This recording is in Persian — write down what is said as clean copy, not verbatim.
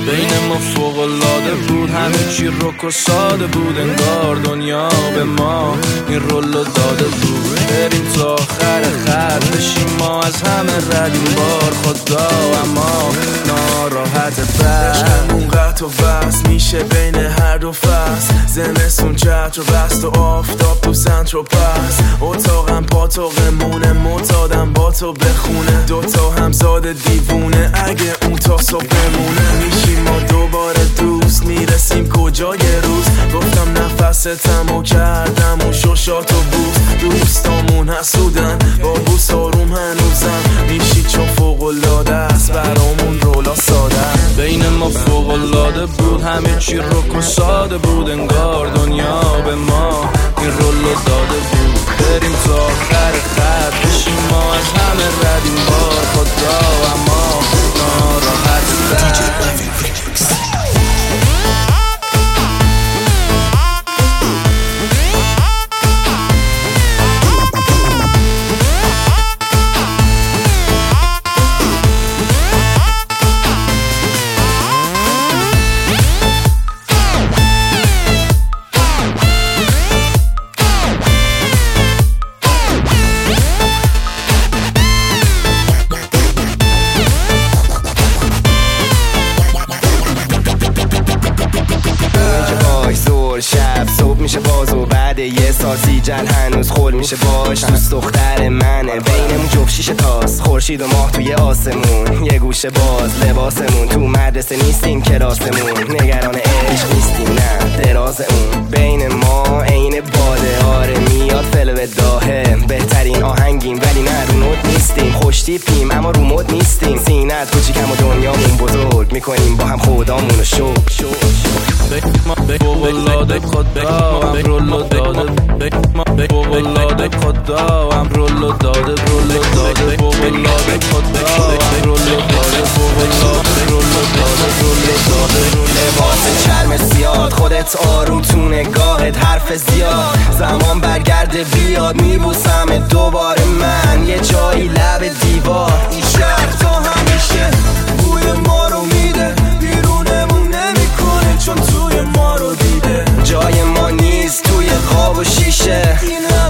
بین ما فوق‌العاده بود، همه چی رک و ساده بود، انگار دنیا به ما این رولو داده بود. بریم تا آخر خط بشیم ما از همه ردیم بار خدا، اما ناراحت عشقمون قطع و وصل میشه بین هر دو فصل، زمستون چتر و بست و آفتاب تو سنتروپس. اتاقم پاتاقمونه، معتادم با تو بخونه، دوتا همزاد دیوونه اگه اون تا صبح بمونه. میشیم ما دوباره دوست، میرسیم کجا یه روز. گفتم نفستم و کردم و ششات و بوس. دوستامون حسودن با بوس آروم هنوزم، میشی چون فوق‌العاده است برامون رولا ساده. بین ما فوق‌العاده بود، همه چی رک و ساده بود، انگار دنیا به ما این رولو داده بود. بریم تا آخر خط بشیم ما از همه ردیم بار خدا، اما ناراحت شب صبح میشه باز و بعد یه ساسی جل هنوز خول میشه باش. دوست دختر منه، بینمون جفت شیشه تاست، خورشید و ماه توی آسمون، یه گوشه باز لباسمون. تو مدرسه نیستیم کلاسمون، نگران عشق نیستیم نه دراز اون. بین ما عین باده، آره میاد فلو داهه، بهترین آهنگیم ولی نه رو نوت نیستیم. خوش تیپیم اما رو مد نیستیم، سینت کوچیکم و دنیامون بزرگ، میکنیم با هم خدامونو شو. ما فوق‌العاده خدا هم رولو داده، ما فوق‌العاده خدا هم رولو داده، رولو داده فوق‌العاده خدا هم رولو داده، فوق‌العاده رولو داده، رولو داده. لباس چرم زیاد، خودت آروم تو نگاهت، حرف زیاد. زمان برگرده بیاد، میبوسم دوباره من یه جایی لب دیوار. این شهر تا همیشه بوی ما رو میده، بیرونمون نمیکنه چون توی ما رو دیده. جای ما نیست توی خواب و شیشه، این